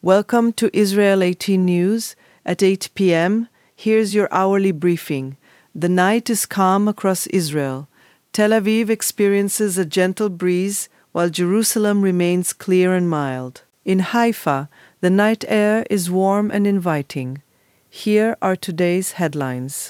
Welcome to Israel 18 News at 8 p.m. Here's your hourly briefing. The night is calm across Israel. Tel Aviv experiences a gentle breeze while Jerusalem remains clear and mild. In Haifa, the night air is warm and inviting. Here are today's headlines.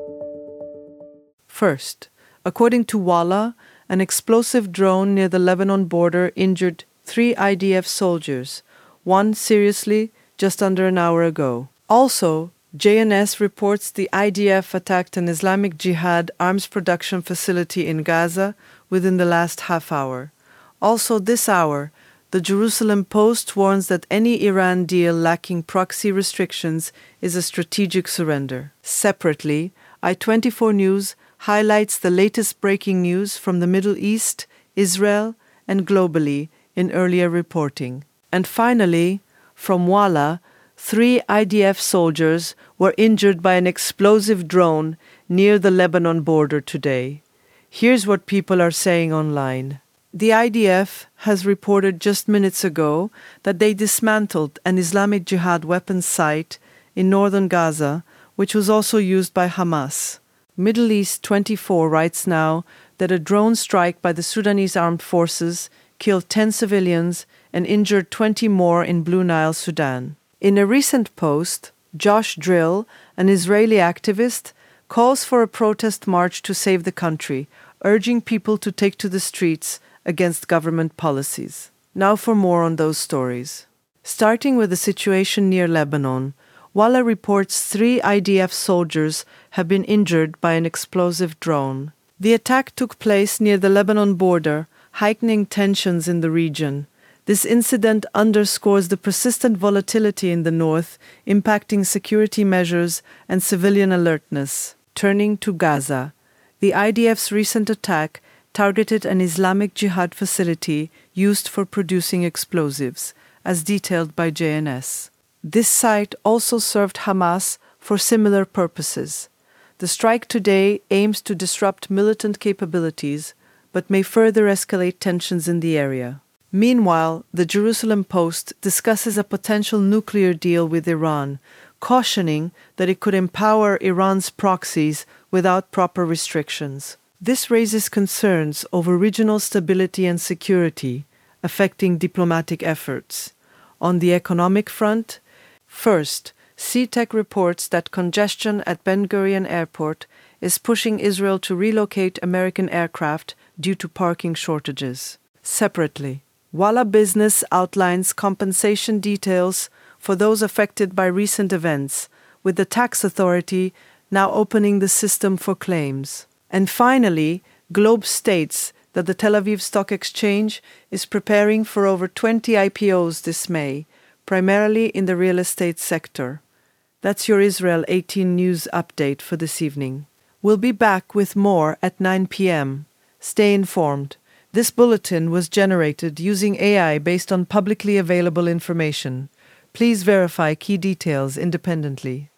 First, according to Walla, an explosive drone near the Lebanon border injured 3 IDF soldiers, one seriously just under an hour ago. Also, JNS reports the IDF attacked an Islamic Jihad arms production facility in Gaza within the last half hour. Also this hour, the Jerusalem Post warns that any Iran deal lacking proxy restrictions is a strategic surrender. Separately, I-24 News highlights the latest breaking news from the Middle East, Israel, and globally in earlier reporting. And finally, from Walla, 3 IDF soldiers were injured by an explosive drone near the Lebanon border today. Here's what people are saying online. The IDF has reported just minutes ago that they dismantled an Islamic Jihad weapons site in northern Gaza, which was also used by Hamas. Middle East 24 writes now that a drone strike by the Sudanese armed forces killed 10 civilians and injured 20 more in Blue Nile, Sudan. In a recent post, Josh Drill, an Israeli activist, calls for a protest march to save the country, urging people to take to the streets against government policies. Now for more on those stories. Starting with the situation near Lebanon, Walla reports 3 IDF soldiers have been injured by an explosive drone. The attack took place near the Lebanon border, heightening tensions in the region. This incident underscores the persistent volatility in the north, impacting security measures and civilian alertness. Turning to Gaza, the IDF's recent attack targeted an Islamic Jihad facility used for producing explosives, as detailed by JNS. This site also served Hamas for similar purposes. The strike today aims to disrupt militant capabilities, but may further escalate tensions in the area. Meanwhile, the Jerusalem Post discusses a potential nuclear deal with Iran, cautioning that it could empower Iran's proxies without proper restrictions. This raises concerns over regional stability and security, affecting diplomatic efforts. On the economic front, first, CTEC reports that congestion at Ben Gurion Airport is pushing Israel to relocate American aircraft due to parking shortages. Separately, Walla Business outlines compensation details for those affected by recent events, with the tax authority now opening the system for claims. And finally, Globe states that the Tel Aviv Stock Exchange is preparing for over 20 IPOs this May, primarily in the real estate sector. That's your Israel 18 News update for this evening. We'll be back with more at 9 p.m. Stay informed. This bulletin was generated using AI based on publicly available information. Please verify key details independently.